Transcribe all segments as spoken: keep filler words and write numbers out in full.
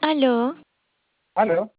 Aló, Aló,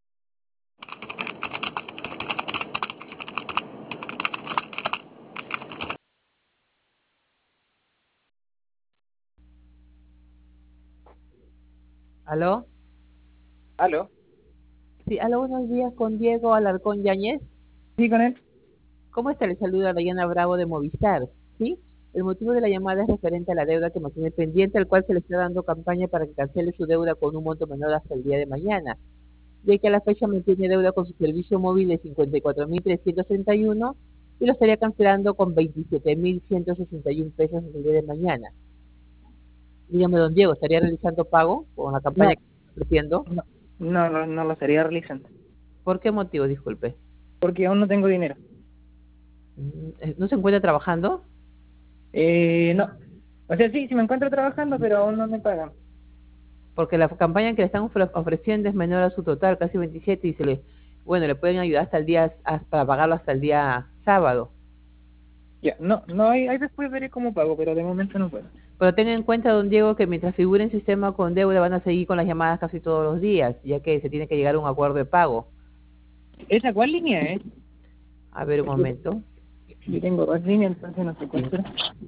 ¿Aló? aló. Sí, aló, buenos días con Diego Alarcón Yáñez. Sí, con él. ¿Cómo está? Le saluda Dayana Bravo de Movistar. ¿Sí? El motivo de la llamada es referente a la deuda que mantiene pendiente, al cual se le está dando campaña para que cancele su deuda con un monto menor hasta el día de mañana, ya que a la fecha mantiene deuda con su servicio móvil de cincuenta y cuatro mil trescientos treinta y uno y lo estaría cancelando con veintisiete mil ciento sesenta y uno pesos el día de mañana. Dígame, don Diego, ¿estaría realizando pago con la campaña No, que está ofreciendo? no, no, no, no lo estaría realizando. ¿Por qué motivo? Disculpe. Porque aún no tengo dinero. Mm, eh, ¿No se encuentra trabajando? Eh, no. O sea, sí, sí me encuentro trabajando, pero aún no me pagan. Porque la campaña que le están ofre- ofreciendo es menor a su total, casi veintisiete, y se le, bueno, le pueden ayudar hasta el día, hasta, para pagarlo hasta el día sábado. Ya, no, no, hay, ahí después veré cómo pago, pero de momento no puedo. Pero tenga en cuenta, don Diego, que mientras figure en sistema con deuda van a seguir con las llamadas casi todos los días, ya que se tiene que llegar a un acuerdo de pago. ¿Esa cuál línea es? A ver un Porque momento. yo tengo dos líneas, entonces no sé cuál Sí. será.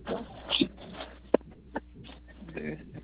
Debe ser.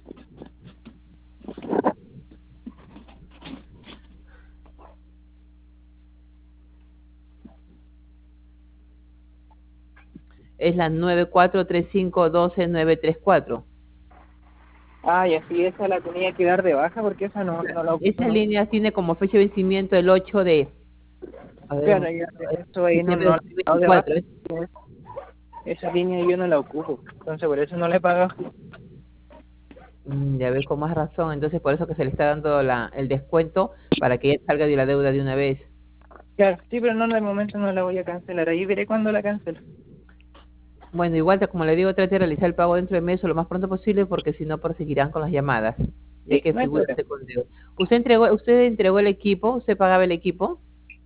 Es la nueve cuatro tres cinco uno dos nueve tres cuatro. Ah, y así esa la tenía que dar de baja porque esa no, no la ocupo Esa nunca. línea tiene como fecha de vencimiento el ocho de, a ver, un Claro, momento, ya, eh, eso ahí no, diciembre de no la he dado de baja. dos mil veinticuatro. ¿eh? Esa línea yo no la ocupo, entonces por eso no la he pagado. Mm, Ya ves, con más razón. Entonces, por eso que se le está dando la, el descuento para que ella salga de la deuda de una vez. Claro, sí, pero no, de momento no la voy a cancelar. Ahí veré cuándo la cancelo. Bueno, igual, como le digo, trate de realizar el pago dentro de mes o lo más pronto posible, porque si no, proseguirán con las llamadas, ya Sí, que no hay figura problema. usted con deuda. ¿Usted entregó, usted entregó el equipo? ¿Usted pagaba el equipo?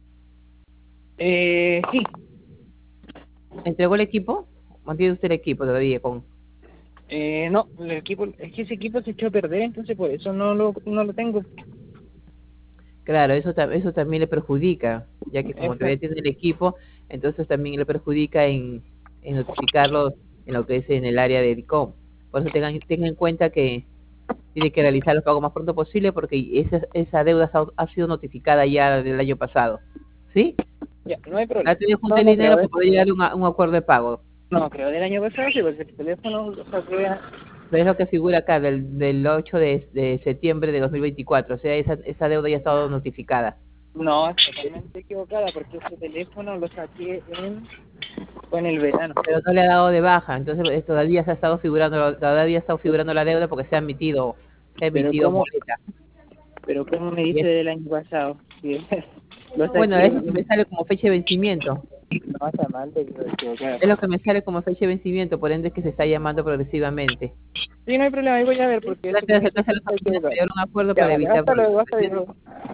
Eh, sí, ¿Entregó el equipo? ¿Mantiene usted el equipo todavía con? eh, no, el equipo, es que ese equipo se echó a perder, entonces por eso no lo, no lo tengo. Claro, eso, ta- eso también le perjudica, ya que como todavía Exacto. tiene el equipo, entonces también le perjudica en, en notificarlo en lo que es en el área de DICOM. Por eso tengan, tengan en cuenta que tiene que realizar los pagos más pronto posible porque esa, esa deuda ha, ha sido notificada ya del año pasado. ¿Sí? Ya, no hay problema. Trate de juntar No, el no creo dinero de, para poder llegar a un, a un acuerdo de pago. no creo del año pasado, sí, porque el teléfono lo saqué a- Pero es lo que figura acá del, del ocho de, de septiembre de dos mil veinticuatro. O sea, esa, esa deuda ya ha estado notificada. No, es totalmente equivocada, porque ese teléfono lo saqué en, fue en el verano. Pero no le ha dado de baja. Entonces eh, todavía se ha estado figurando, todavía ha estado figurando la deuda porque se ha emitido, se ha Pero emitido cómo, boleta. pero cómo me Y dice es- del año pasado. Sí, lo bueno, saqué es lo que me en, sale como fecha de vencimiento. no, está mal, te quiero equivocar. Es lo que me sale como fecha de vencimiento, por ende es que se está llamando progresivamente. Sí, no hay problema, ahí voy a ver, ¿Sí? porque ese Trate de comité acercarse a la está oficina para equivocado. llegar a un acuerdo Ya, para vale, evitar hasta luego, hasta presiones. luego.